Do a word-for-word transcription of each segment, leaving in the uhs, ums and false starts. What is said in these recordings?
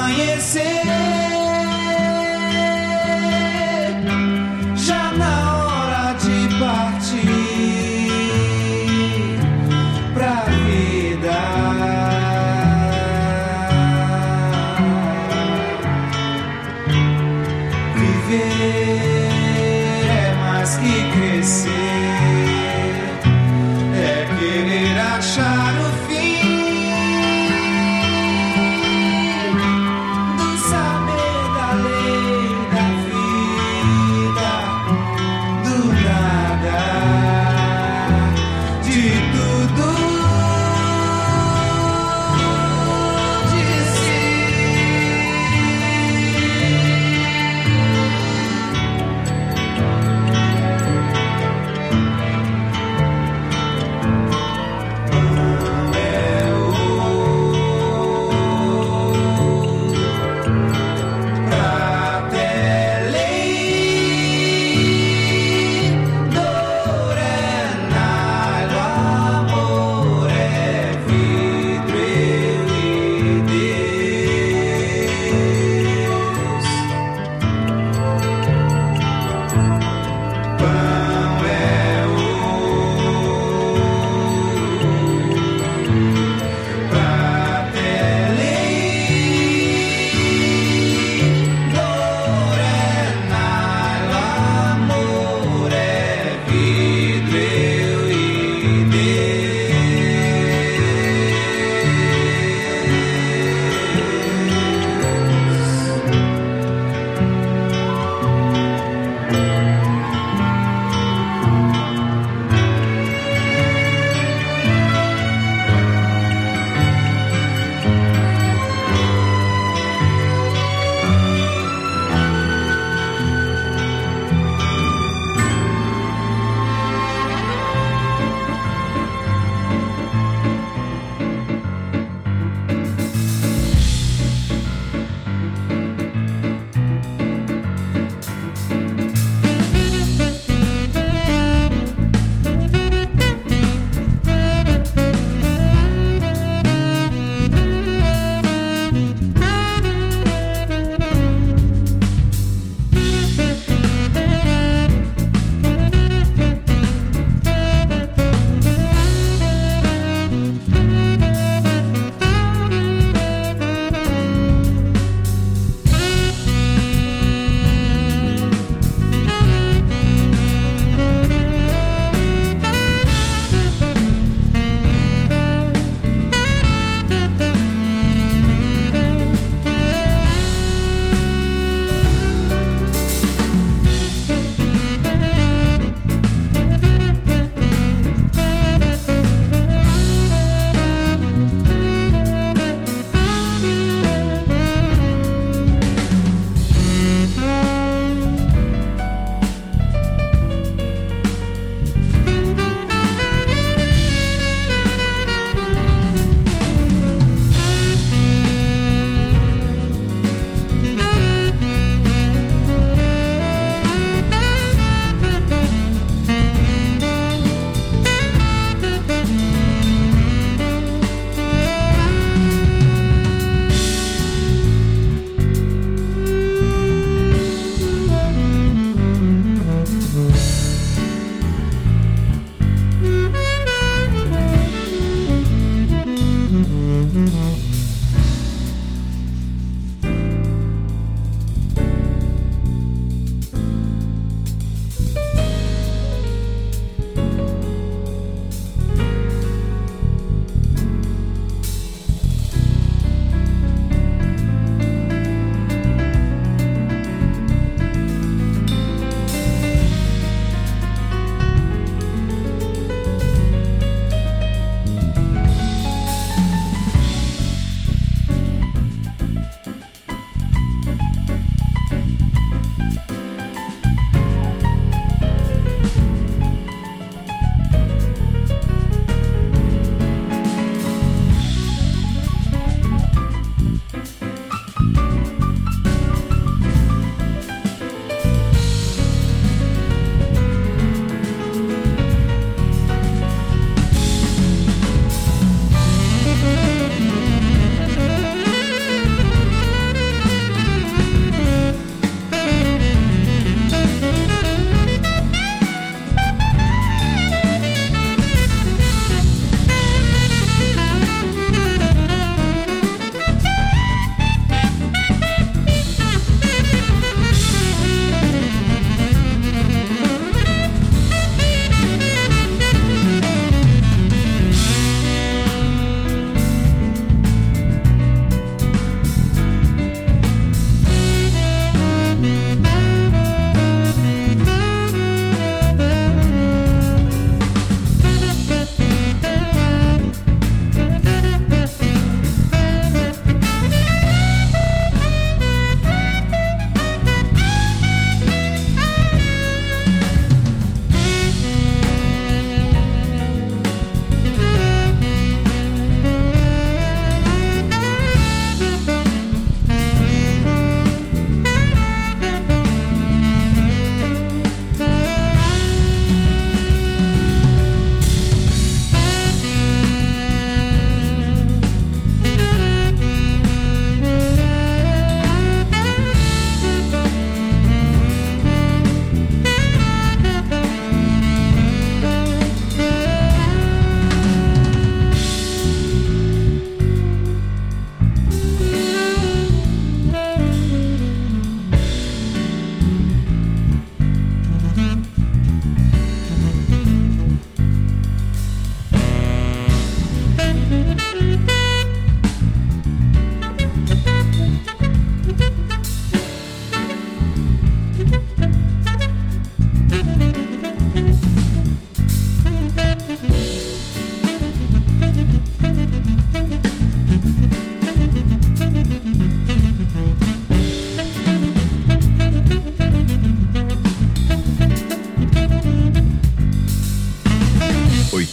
amanhecer. Já na hora de partir pra vida. Viver é mais que crescer, é querer achar o fim do saber.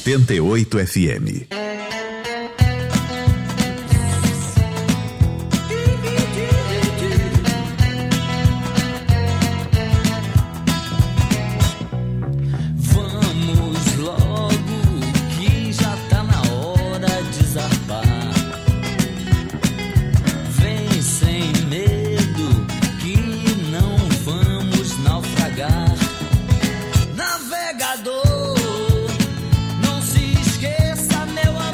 oitenta e oito F M. Navegador, não se esqueça, meu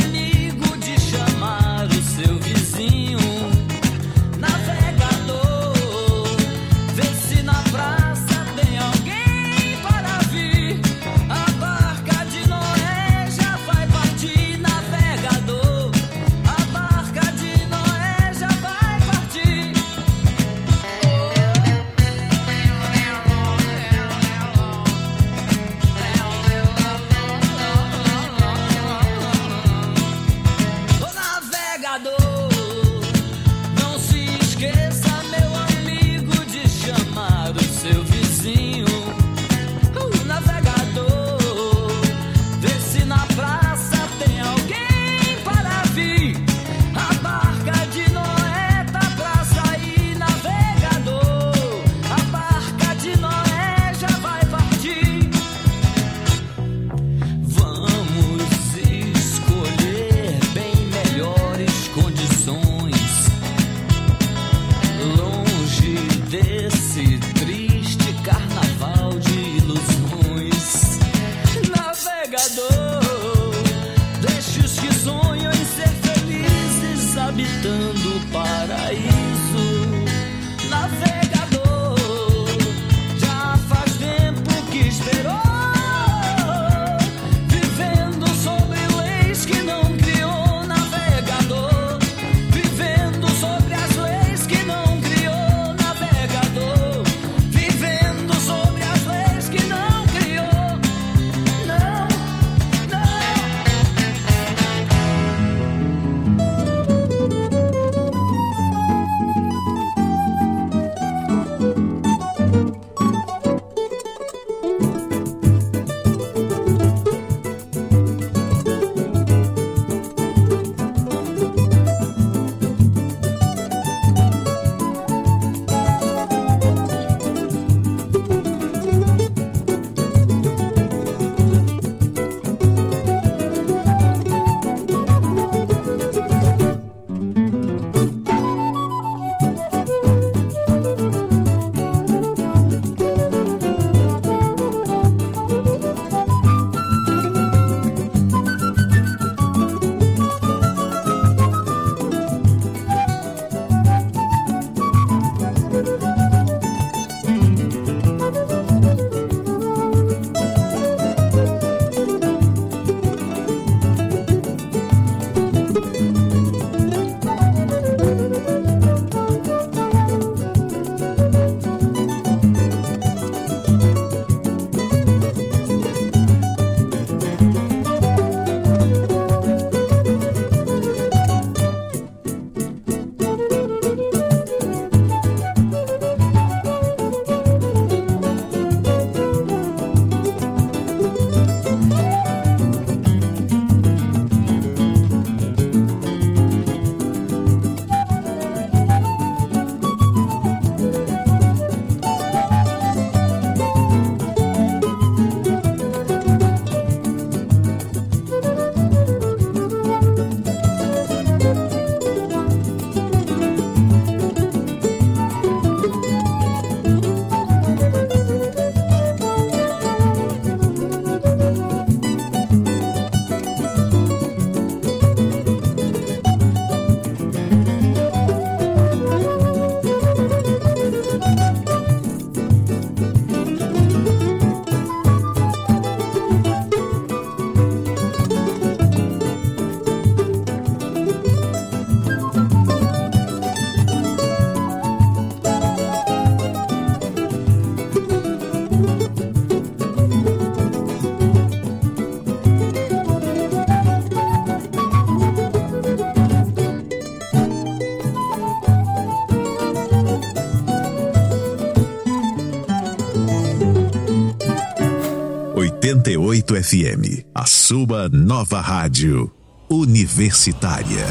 oitenta e oito F M, a sua nova rádio universitária.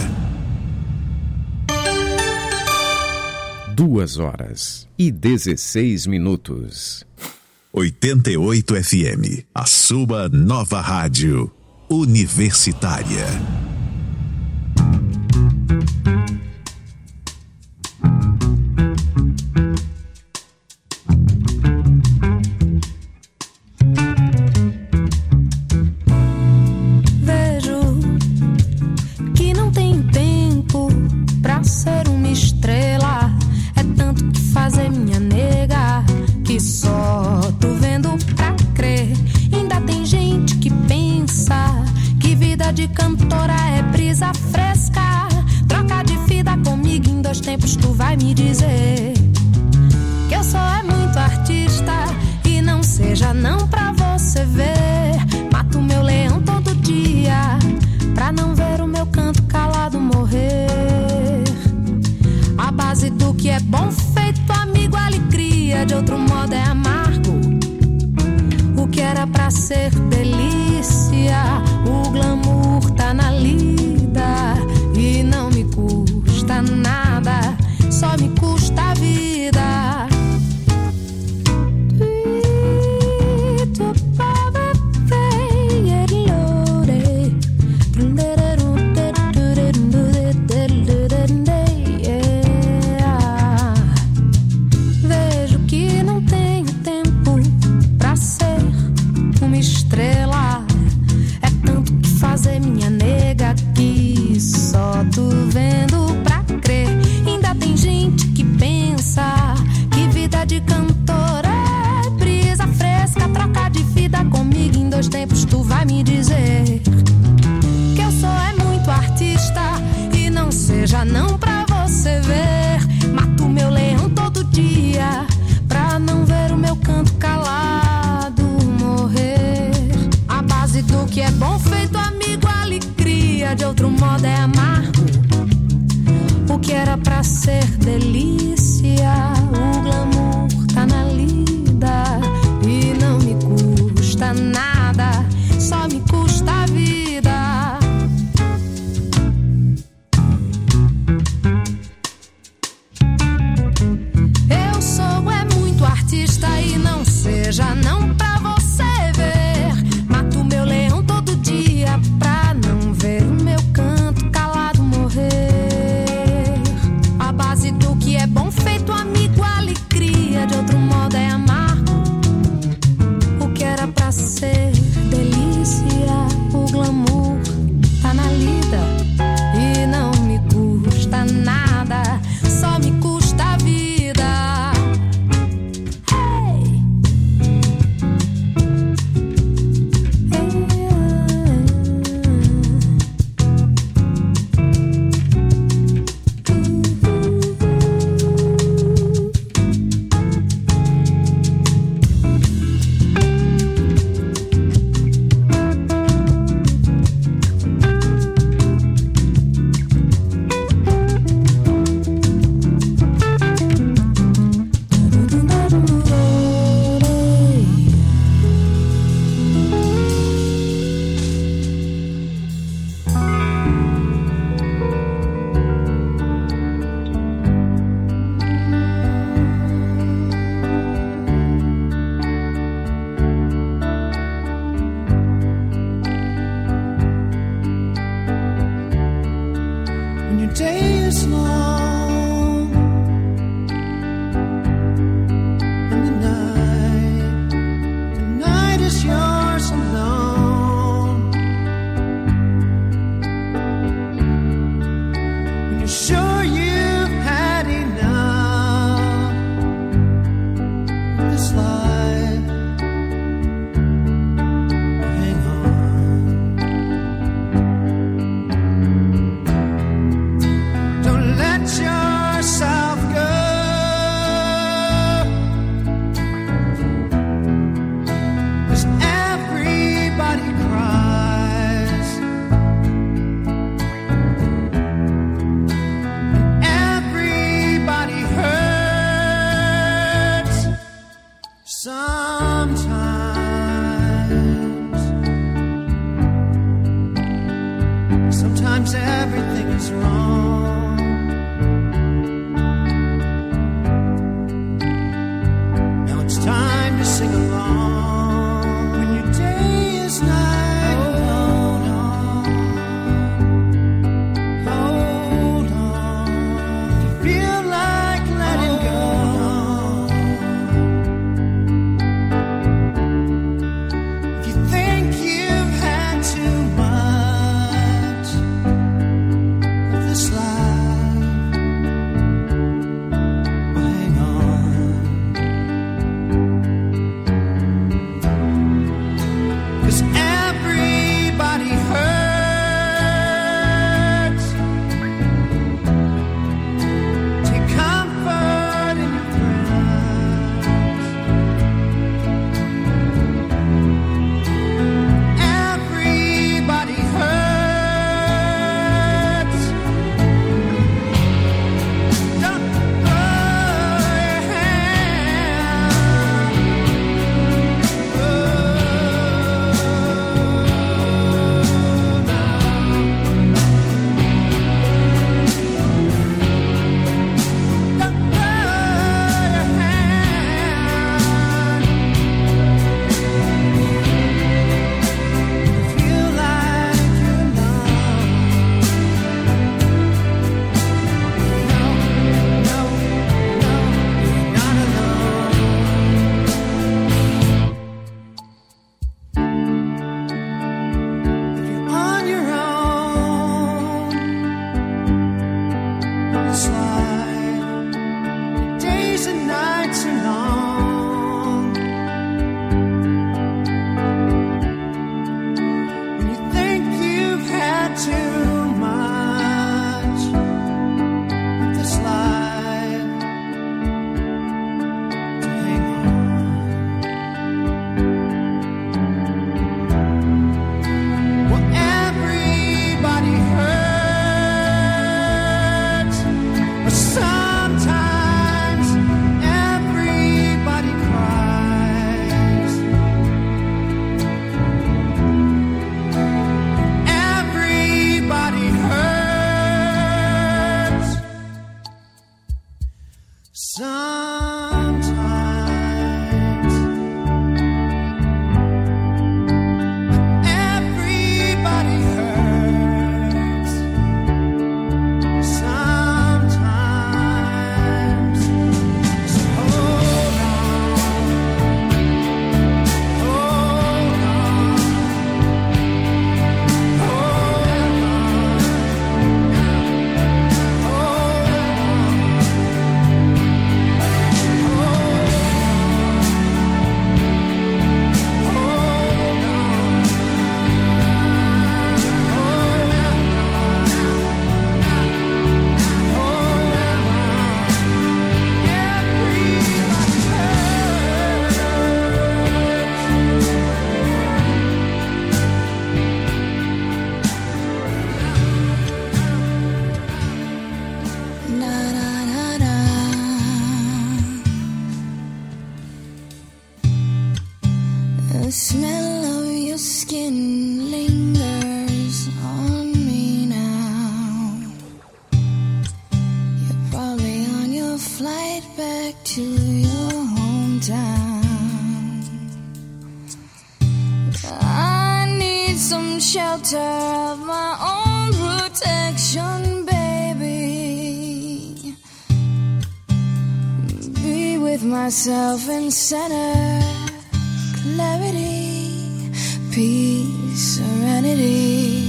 Duas horas e dezesseis minutos. oitenta e oito F M, a sua nova rádio universitária. De cantora é brisa fresca. Troca de vida comigo em dois tempos. Tu vai me dizer que eu sou é muito artista. E não seja não pra você ver. Mato meu leão todo dia pra não ver o meu canto calado morrer. A base do que é bom feito, amigo, alegria. De outro modo é amargo. O que era pra ser delícia, o glamour tá na lida. E não me custa nada, só me custa a vida. Vejo que não tenho tempo pra ser uma estrela. É tanto que fazer, minha nega, que só tu vendo pra crer. Ainda tem gente que pensa que vida de cantora é brisa fresca. Troca de vida comigo em dois tempos. Tu vai me dizer que eu sou é muito artista. E não seja não pra você ver. Mato meu leão todo dia pra não ver o meu canto calado morrer. A base do que é bom feito, amigo, alegria. De outro modo é amargo. O que era pra ser delícia, o glamour tá na lida. E não me custa nada, só me custa a vida. Eu sou é muito artista e não seja não pra você ver. Mato meu leão todo dia pra não ver o meu canto calado morrer. A base do que é bom feito, amigo, Myself in center, clarity, peace, serenity.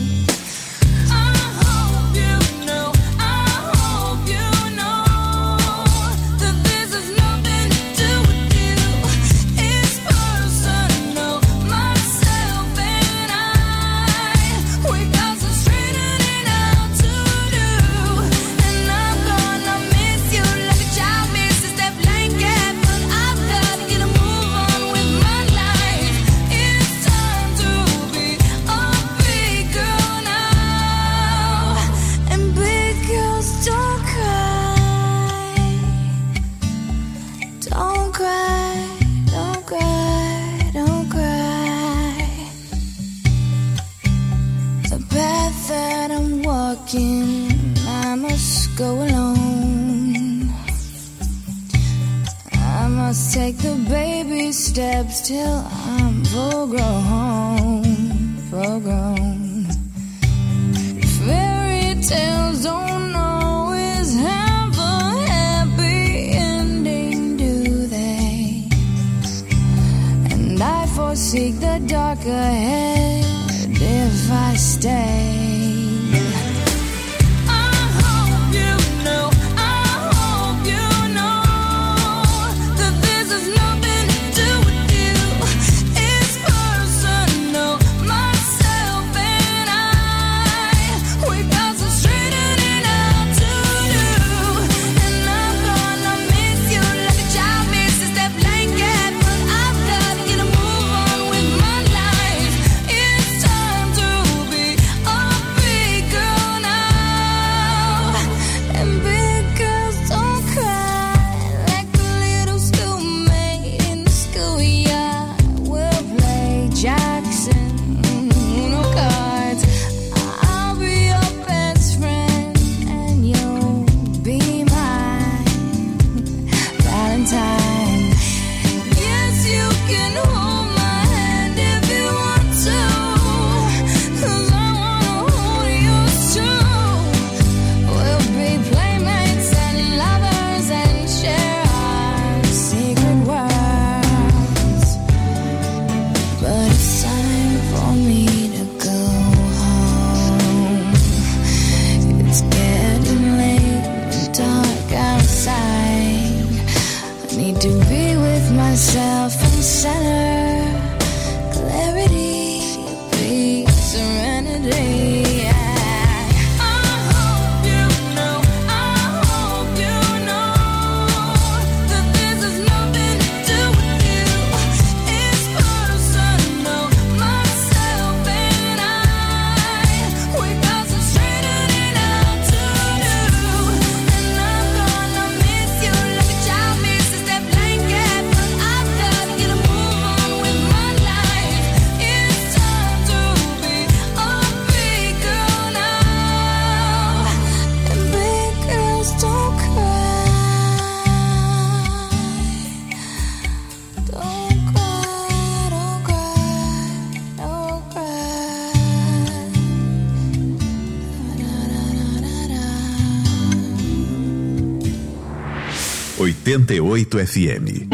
I must go alone. I must take the baby steps till I'm full grown, full grown. Fairy tales don't always have a happy ending, do they? And I foresee the dark ahead if I stay. Move oitenta e oito F M.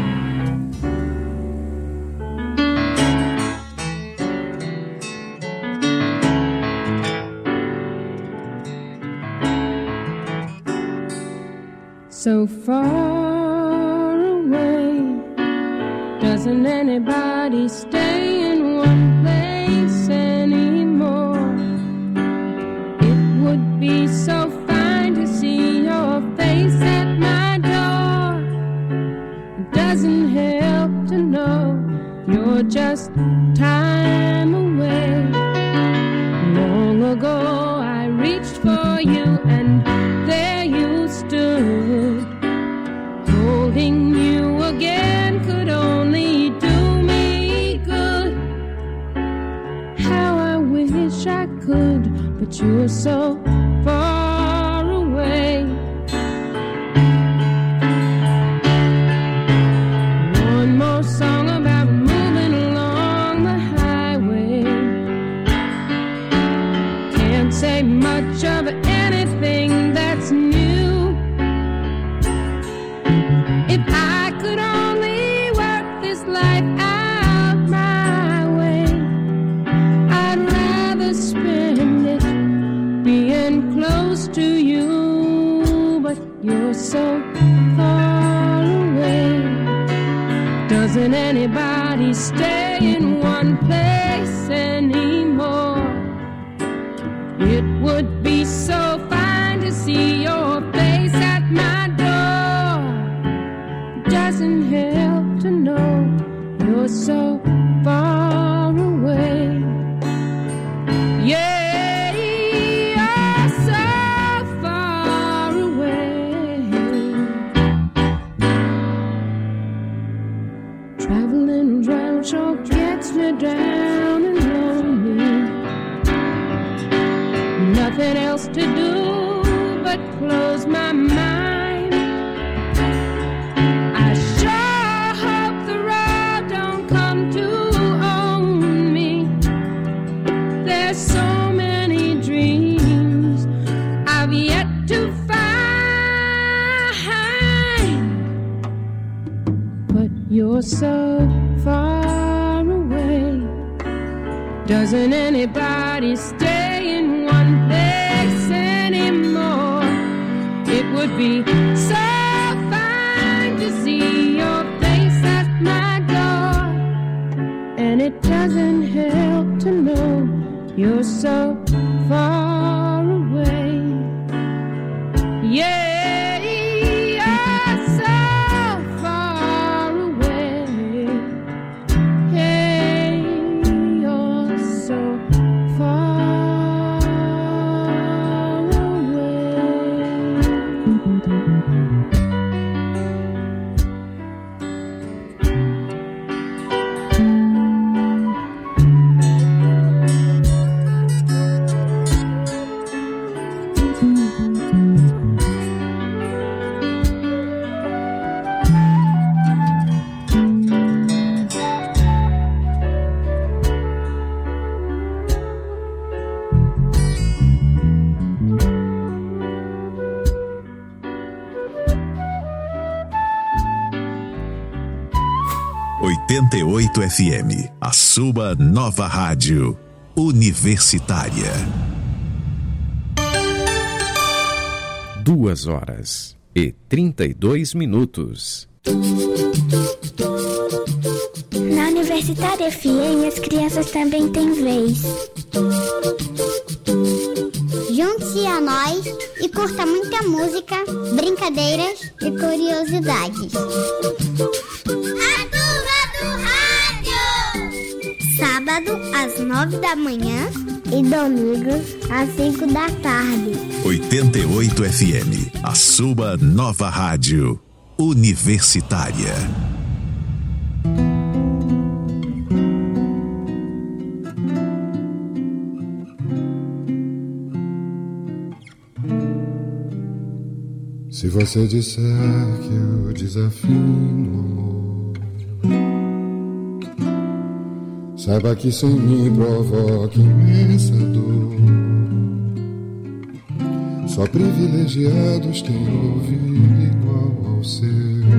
So far away, doesn't anybody stay in one place anymore? It would be so fine to see your face at my door. It doesn't help to know you're just time away. Long ago I reached for you and there you stood. Holding you again could only do me good. How I wish I could, but you're so far away. One more song about moving along the highway. Can't say much of anything that's new. If I could only work this life out my way, I'd rather spend it being close to you, but you're so far away. Doesn't anybody stay in one place anymore? It would be so fine to see your face at my door. Doesn't help to know you're so far away. Yeah, you're so far away. Traveling around sure gets me down and lonely. Nothing else to do but close my mind. I sure hope the road don't come to own me. There's so many dreams I've yet to find, but you're so far away. Doesn't anybody stay in one place anymore? It would be so fine to see your face at my door. And it doesn't help to know you're so far away. Yeah, you're so far away. Hey, you're so far away. oitenta e oito F M, a sua nova rádio universitária. Duas horas e trinta e dois minutos. Na Universitária F M, as crianças também têm vez. Junte-se a nós e curta muita música, brincadeiras e curiosidades. A Turma do Rádio! Sábado, às nove da manhã e domingo, às cinco da tarde. oitenta e oito F M, a sua nova rádio universitária. Se você disser que eu desafio no amor, saiba que sem mim provoca imensa dor. Só privilegiados têm ouvido igual ao ao seu.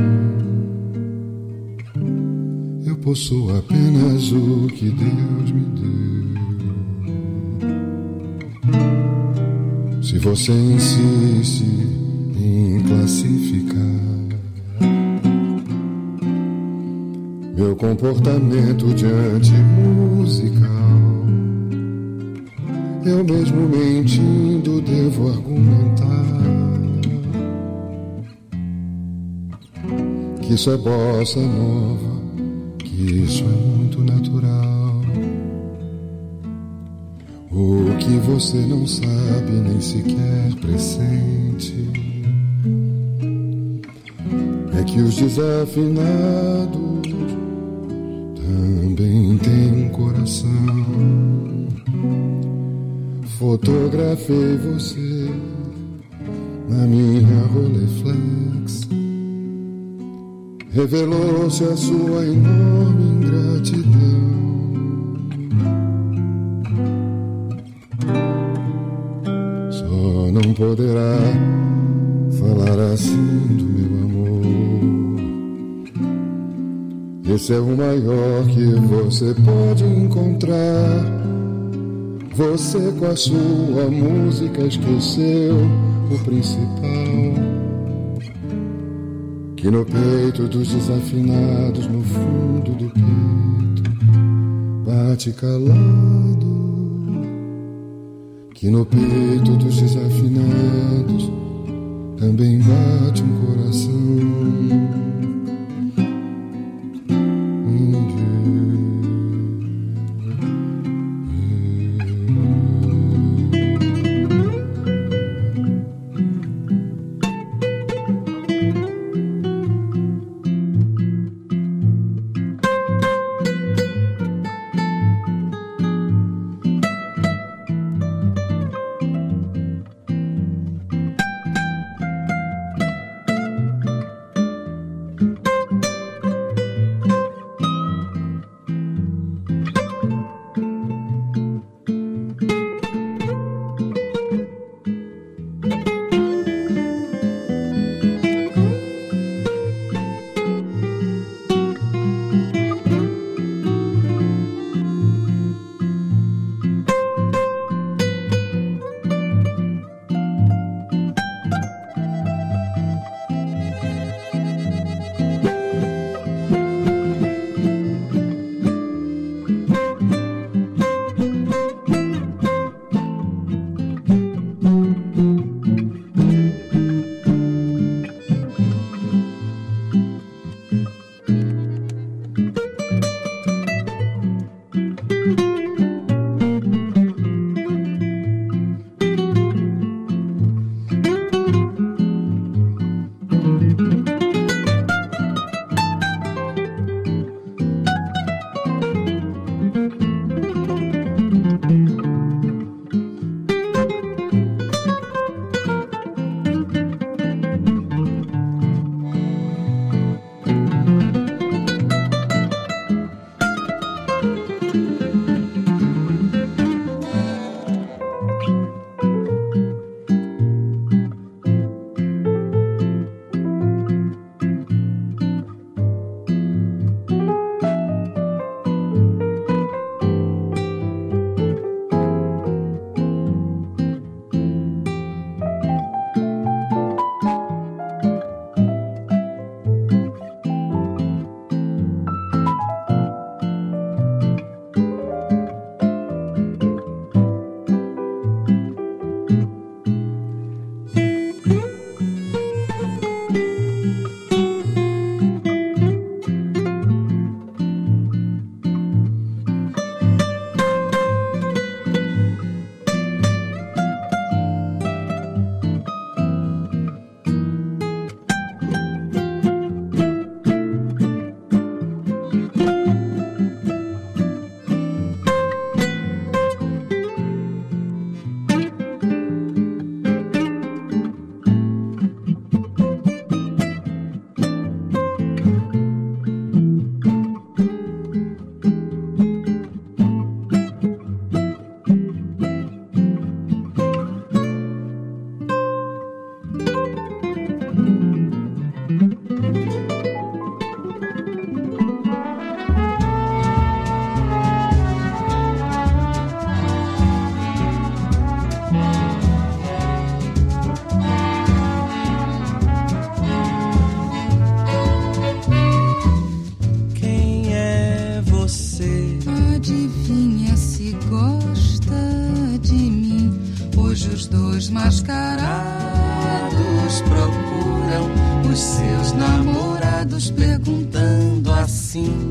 Eu possuo apenas o que Deus me deu. Se você insiste em classificar meu comportamento diante musical, eu mesmo mentindo devo argumentar que isso é bossa nova, que isso é muito natural. O que você não sabe nem sequer pressente é que os desafinados também têm um coração. Fotografei você na minha Rolleiflex. Revelou-se a sua enorme ingratidão. Só não poderá falar assim do meu amor. Esse é o maior que você pode encontrar. Você com a sua música esqueceu o principal, que no peito dos desafinados, no fundo do peito, bate calado. Que no peito dos desafinados também bate um coração. versos perguntando assim: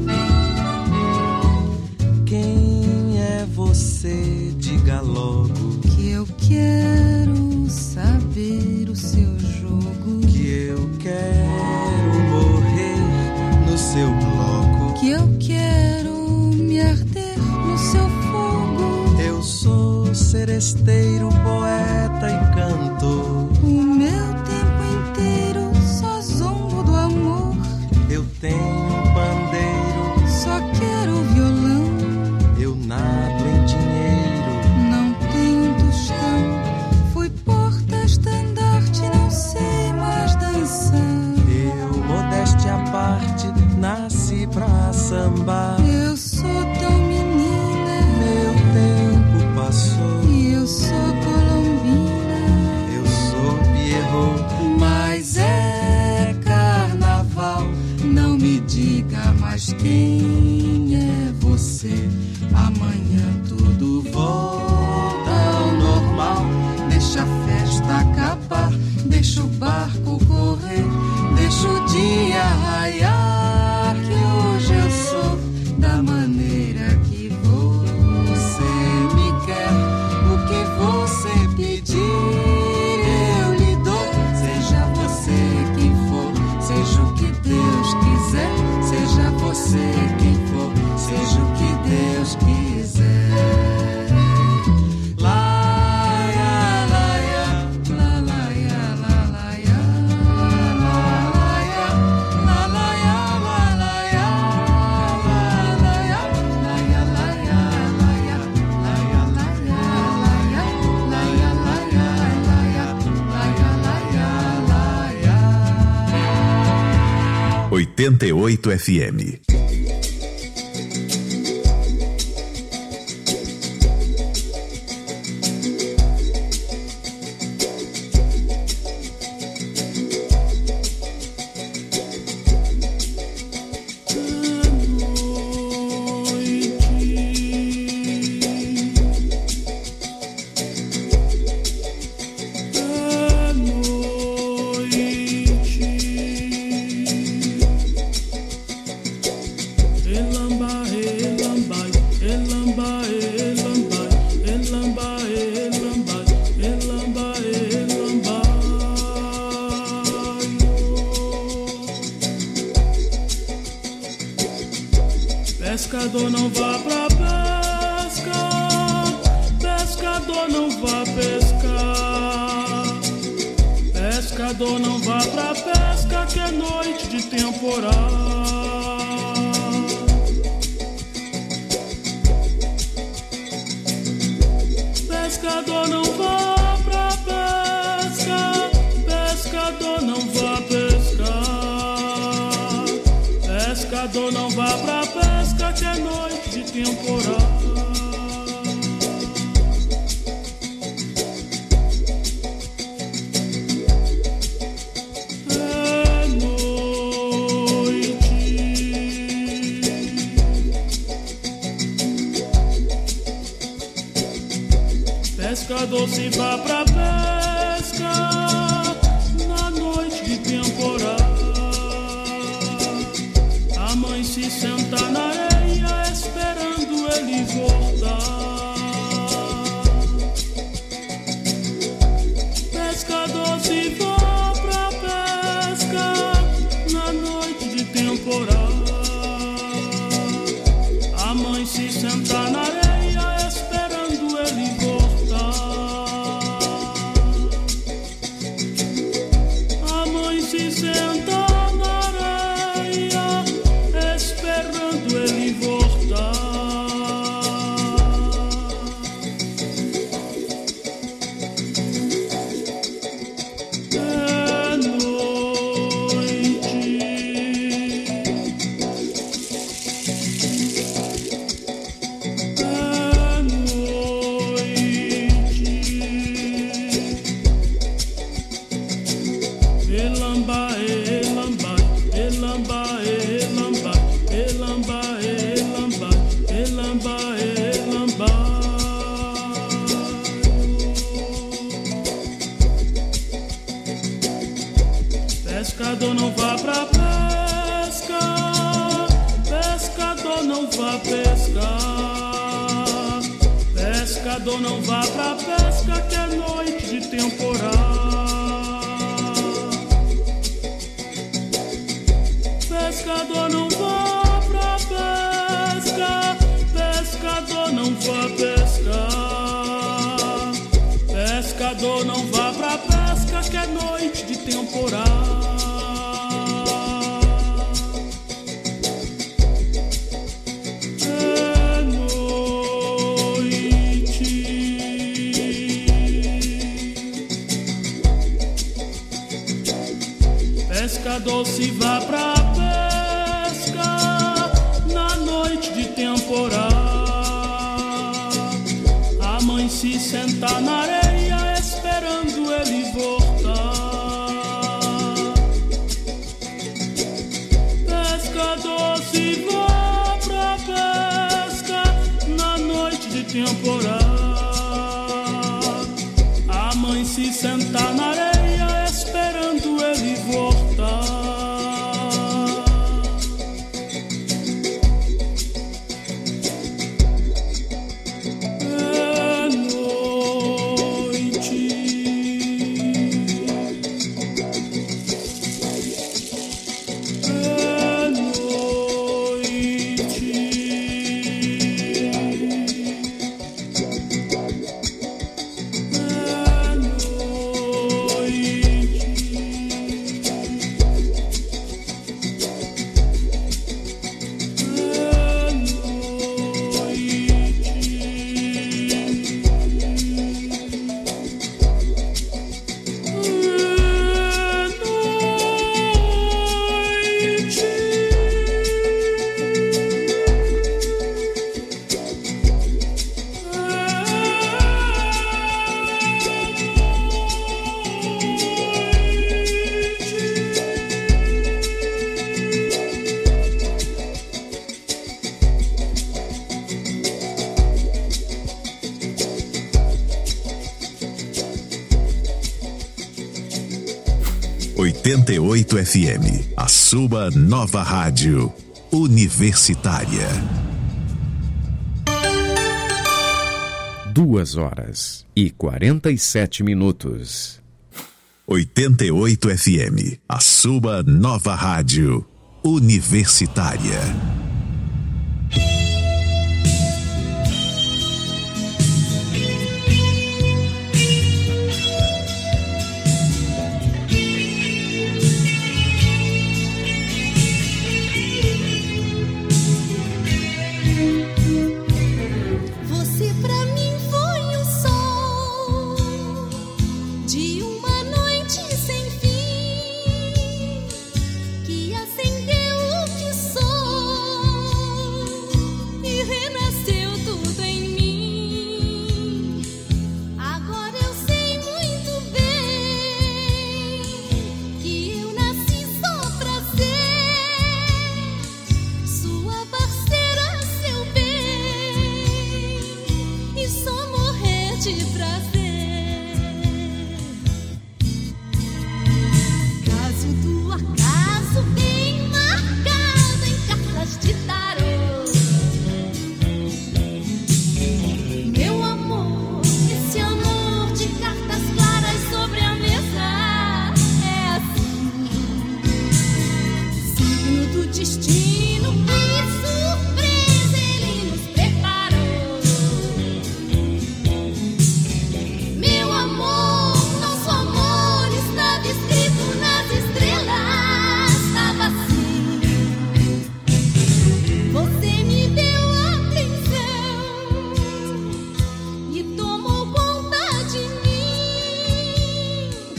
quem é você? Diga logo que eu quero saber o seu jogo, que eu quero morrer no seu bloco, que eu quero me arder no seu fogo. Eu sou seresteiro, poeta e cantor. O meu tempo inteiro só zombo do amor. Eu tenho um pandeiro, só quero violão. Eu nado em dinheiro, não tenho tostão. Fui porta-estandarte, não sei mais dançar. Eu, modéstia à parte, nasci pra sambar. Eu sou tão menina, meu tempo passou. E eu sou colombina, eu sou Pierrot, mas é carnaval. Não me diga mais quem é você. Amanhã tudo volta ao normal. Deixa a festa acabar, deixa o barco correr, deixa o dia raiar. Que hoje eu sou da maneira que você me quer. O que você pedir eu lhe dou. Seja você quem for, seja o que Deus quiser. Seja você quem for, seja o que Deus quiser. oitenta e oito F M. Pescador não vá pra pesca, pescador não vá pescar. Pescador não vá pra pesca, que é noite de temporal. Pescador não vá pra pesca, pescador não vá pescar. Pescador não vá pra pesca, que é noite de temporal. É noite. Pescador se vá pra pesca na noite de temporal. A mãe se senta na areia esperando ele voltar. Pescador se vá pra pesca na noite de temporal. A mãe se senta na areia esperando ele voltar. A mãe se senta na areia esperando ele vá pescar. Pescador, não vá pra pesca, que é noite de temporal. Pescador, não vá pra pesca. Pescador, não vá pescar. Pescador, não vá pra pesca, que é noite de temporal. É noite. Pescador, se vá pra pesca na noite de temporal. A mãe se senta na areia esperando ele voltar. Pescador, se vá pra pesca na noite de temporal. A mãe se senta na areia esperando ele voltar. oitenta e oito F M, a sua nova rádio universitária. Duas horas e quarenta e sete minutos. oitenta e oito F M, a sua nova rádio universitária.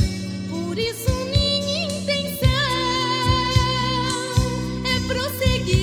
Prosseguir.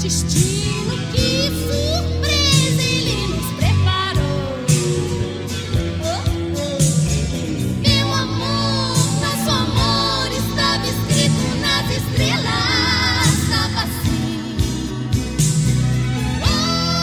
destino, que surpresa ele nos preparou. Oh, oh. Meu amor, nosso amor estava escrito nas estrelas, estava assim. Oh,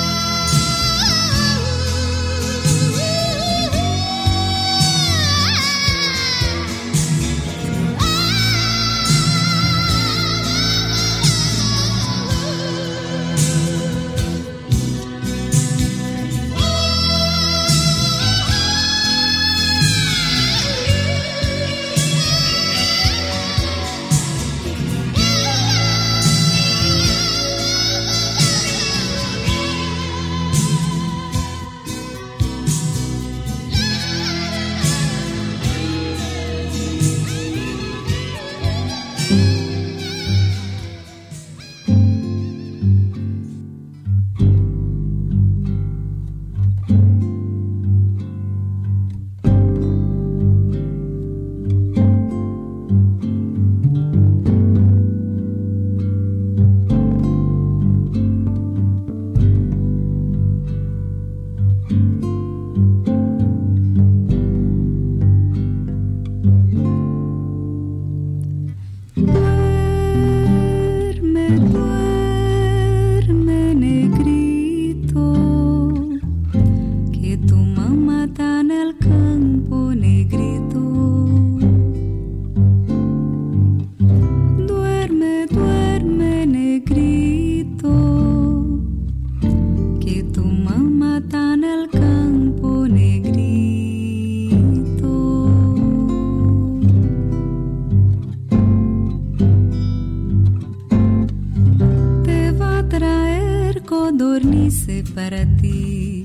para ti,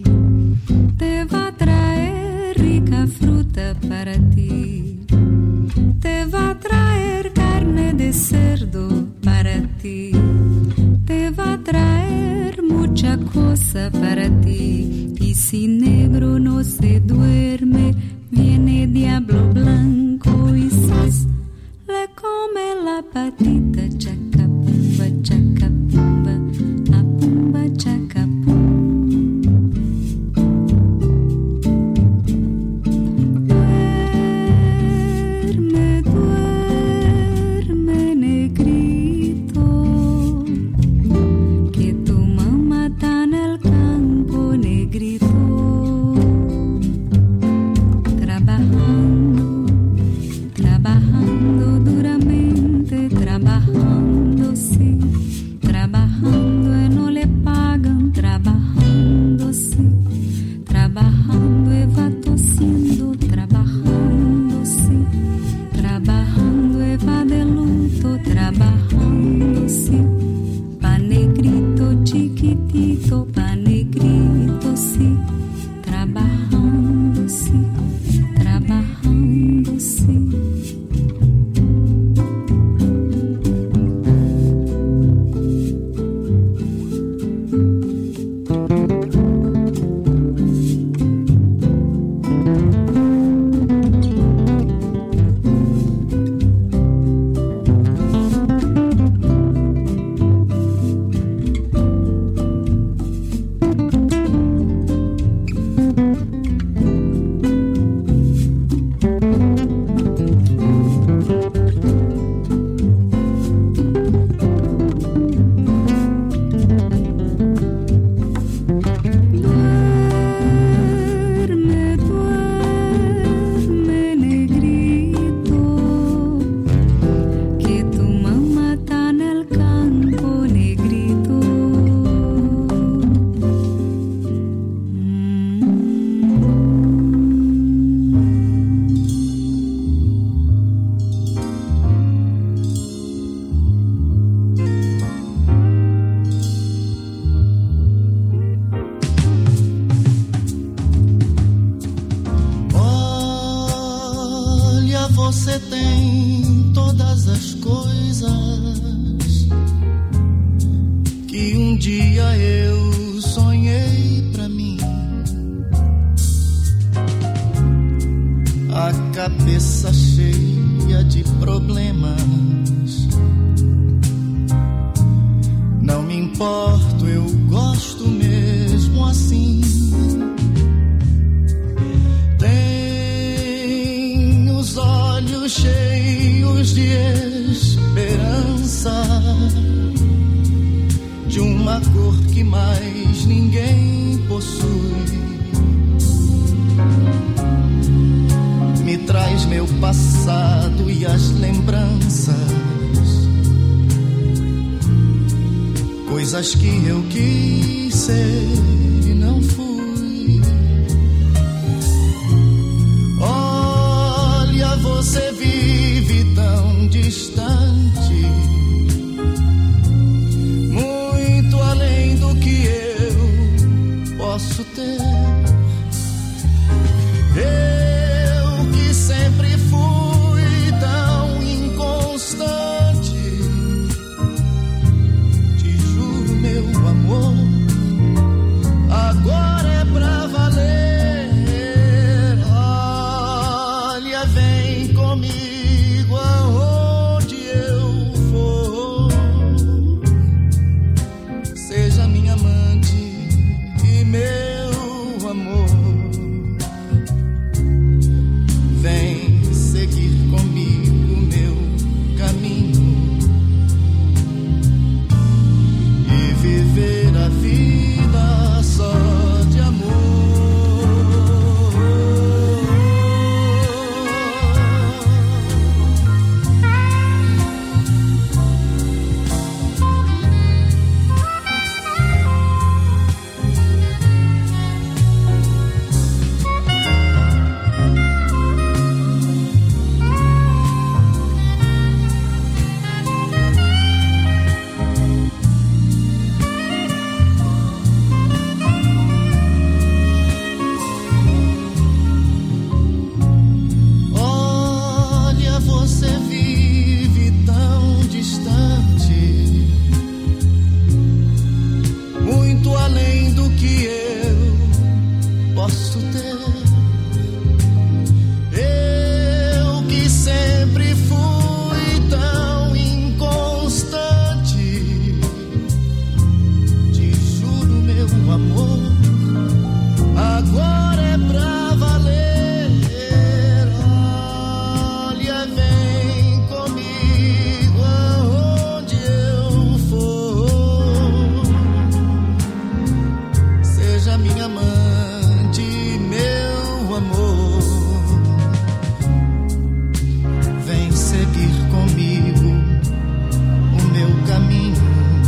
te va a traer rica fruta para ti, te va a traer carne de cerdo para ti, te va a traer mucha cosa para ti. Y si negro no se duerme, viene diablo blanco y sis le come la patita. Chacapumba, chacapumba, apumba, chacapumba. Você tem todas as coisas que um dia eu sonhei pra mim. A cabeça cheia de problemas. Não me importa que mais ninguém possui. Me traz meu passado e as lembranças, coisas que eu quis ser e não fui. Olha, você vive tão distante, muito além do que eu posso ter. Eu que sempre fui tão inconstante, te juro, meu amor, agora é pra valer. Olha, vem comigo aonde eu for, seja minha amante e meu amor. Vem seguir comigo meu caminho e viver a vida só de amor. Olha, você vive tão distante, muito além do que eu posso ter. Eu que sempre fui tão inconstante, te juro, meu amor, agora é pra valer. Olha, vem comigo aonde eu for, seja minha amante, meu amor. Vem seguir comigo o meu caminho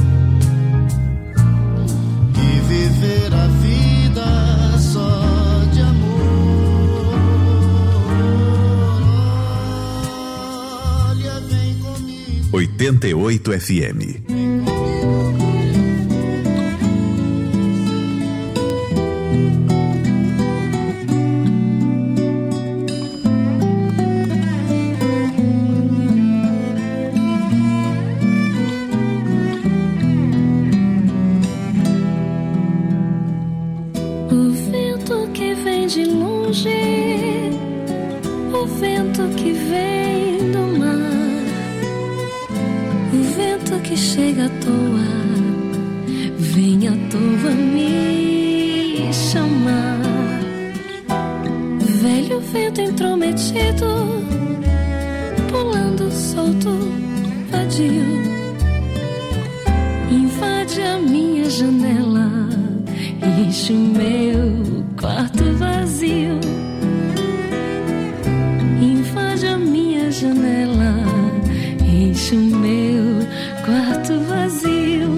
e viver a vida só de amor. Olha, vem comigo. oitenta e oito F M. O vento que vem de longe, o vento que vem do mar, o vento que chega à toa, vem à toa me chamar. Velho vento intrometido, pulando solto, vadio, invade a minha janela, enche o meu quarto vazio. Invade a minha janela, enche o meu quarto vazio.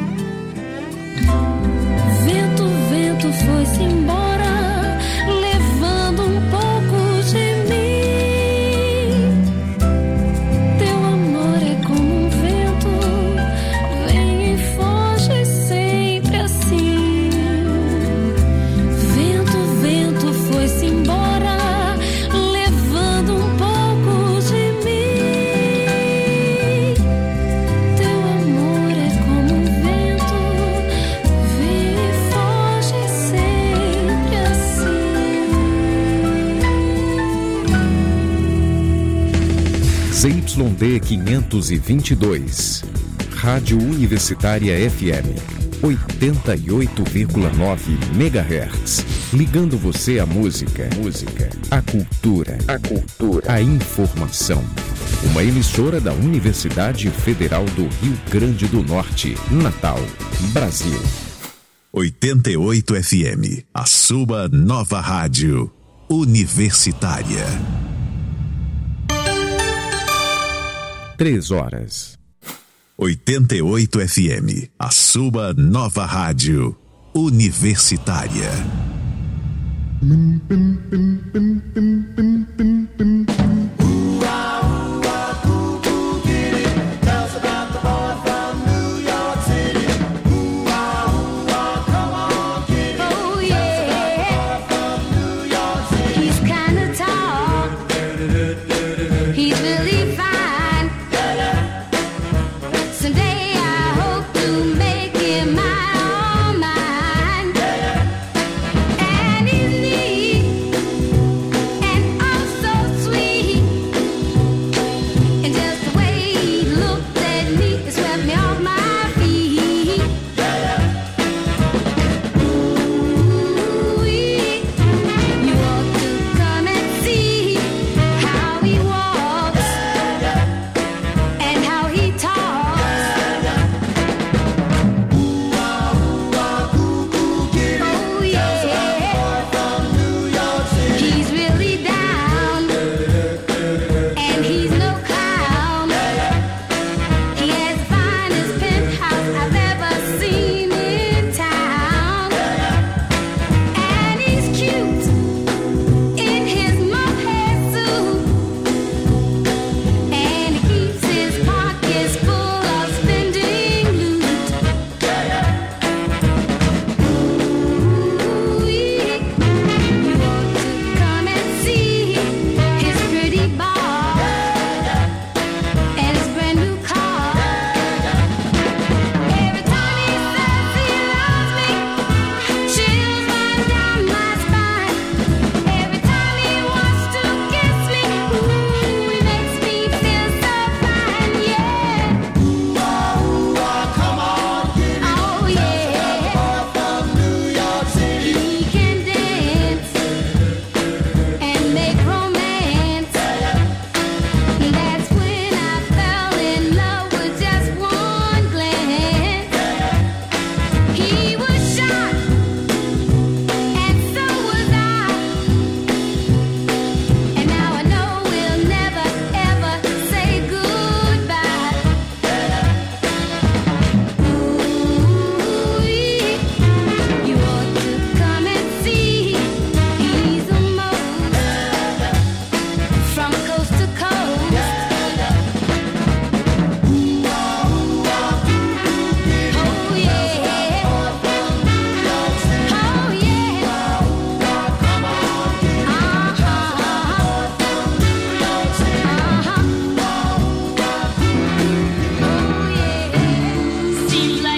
Vento, vento, foi-se embora, levando um pouco de mim. Teu amor é como um vento, vem e foge sempre assim. Vento, vento, foi-se embora, levando um pouco de mim. Teu amor é como um vento, vem e foge sempre assim. Z Y D quinhentos e vinte e dois, Rádio Universitária F M, oitenta e oito vírgula nove megahertz, ligando você à música, música, à cultura, a cultura, a informação. Uma emissora da Universidade Federal do Rio Grande do Norte, Natal, Brasil. oitenta e oito F M, a sua nova rádio universitária. Três horas. oitenta e oito F M, a sua nova rádio universitária. Pim, pim, pim, pim, pim, pim, pim, pim.